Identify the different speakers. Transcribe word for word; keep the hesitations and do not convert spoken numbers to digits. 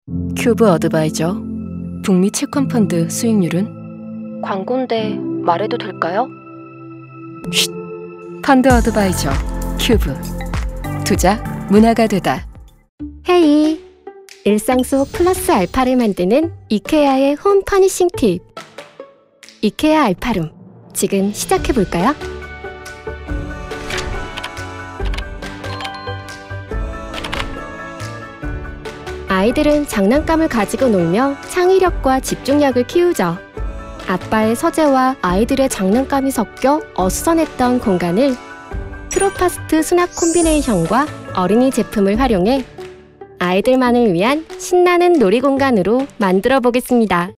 Speaker 1: 큐브 어드바이저. 북미 채권펀드 수익률은?
Speaker 2: 광고인데 말해도 될까요?
Speaker 1: 쉿! 펀드 어드바이저 큐브. 투자 문화가 되다.
Speaker 3: 헤이! 일상 속 플러스 알파를 만드는 이케아의 홈 퍼니싱 팁. 이케아 알파룸. 지금 시작해볼까요? 아이들은 장난감을 가지고 놀며 창의력과 집중력을 키우죠. 아빠의 서재와 아이들의 장난감이 섞여 어수선했던 공간을 트로파스트 수납 콤비네이션과 어린이 제품을 활용해 아이들만을 위한 신나는 놀이 공간으로 만들어 보겠습니다.